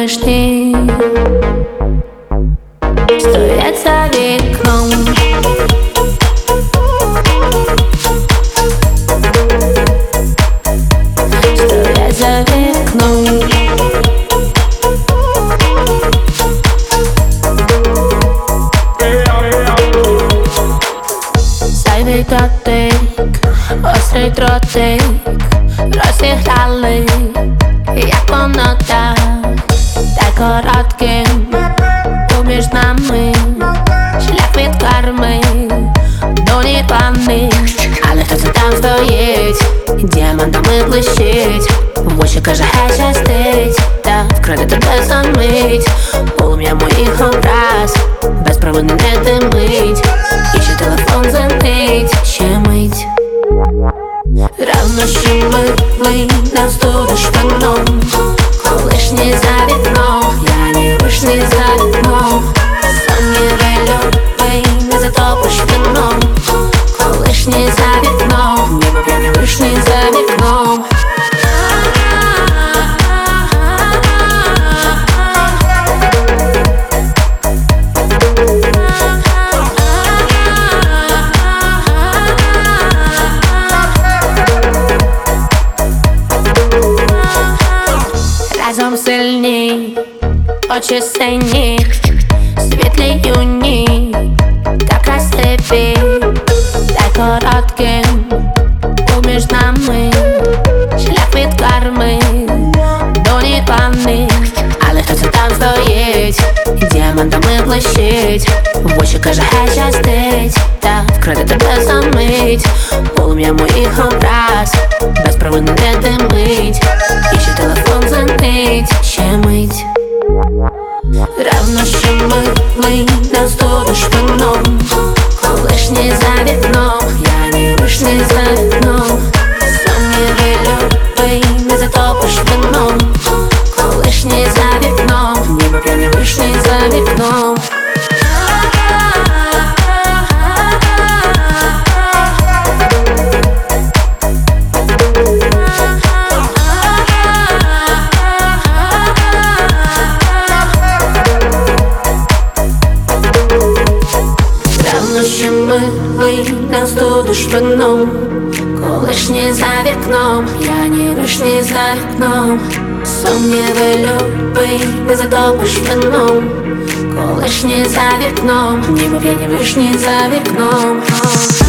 вишні стоять за вікном. Стоять за вікном. Зайвий дотик, острий дротик розіграли, як воно так, та коротким поміж нами шлях від карми до ніколи. Але хто це там стоїть, діамантами блищить, в очі каже, хай щастить, та вкраде тебе за мить. Полум'я моїх образ без провини не димить, і ще телефон дзвонить, ще мить. Равно ще милий, нас tudиш вином, колишній за вікном, я не вишний за вікном. Сон невельовий, не затопиш вином, колишній за вікном, ніби я не вишний за вікном. Разом сильні, очі сині, світлі юні, та красиві, та коротким поміж нами шлях від карми до ніколи. Але хто це там стоїть, діамантами блищить, в очі каже, хай щастить, та вкраде тебе за мить. Полум'я моїх образ без провини не димить, і ще телефон дзвонить, ще мить. Равно ще милий, нас tudиш вином, колишній за вікном, я не вишний за вікном. Сон невельовий, не затопиш вином, колишній за вікном, ніби я не вишний за вікном. Ще милий, нас tudиш вином, колишній за вікном, я не вишний за вікном. Сон невельовий, не затопиш вином, колишній за вікном, ніби я не вишний за вікном.